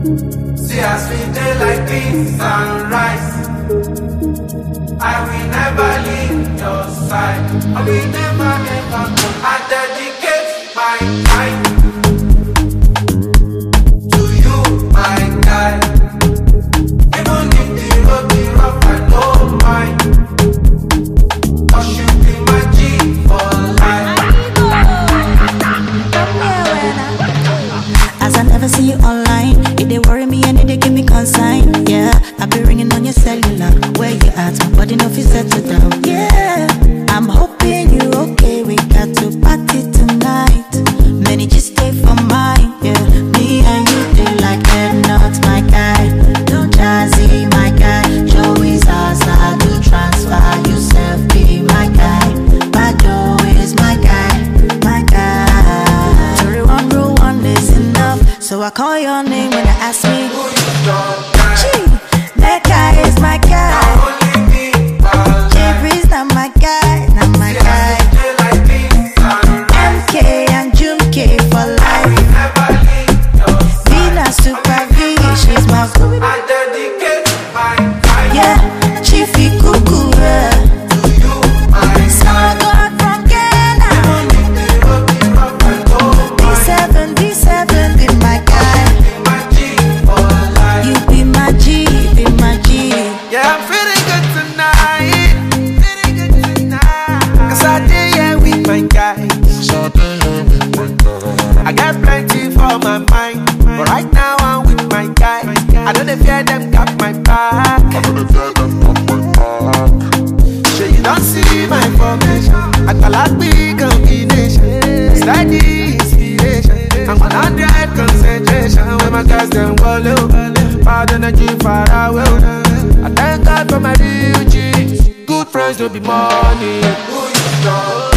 See as we dey like beans and rice. I will never leave your side. I will never ever go. I dedicate my time to you, my guy. Even if the road be rough, I don't mind. 'Cause you be my G for life. As I never see you online, it dey worry me and it dey give me consign. Yeah, I be ringing on your cellular. Where you at? My body no fit settle down. Yeah, I'm hoping you okay. We got to party tonight. Many just stay for mine. Yeah, me and you do like that. Not my guy. Don't jazzy, my guy. Joey's ours. I do transfer. You self be my guy. Bado is my guy. My guy. Sorry, one rule, one is enough. So I call your name when you ask me. Who is your guy? Gee, that guy is my guy. Only me, my Jeffrey's not my guy, not my guy. dey like beans and rice. MK and Jumke for life. Never leave your side. Vina Super V, she's my I dedicate my time yeah, Chiefy Cuckoo. Yeah. to you, my Small God from Ghana. D7, D7, be my guy. my G for life. You be my G, be my G. Yeah, I'm feeling good tonight. Feeling good tonight. 'Cause I did yeah with my guys. I got plenty for my mind, but right now I'm with my guy. I don't fear them got my back. Sure you don't see my formation. I call out big combination. Steady inspiration. I'm 100 concentration. When my guys them wallow, bad energy far away. I thank God for my real G's. Good friends don't be money. Who you know?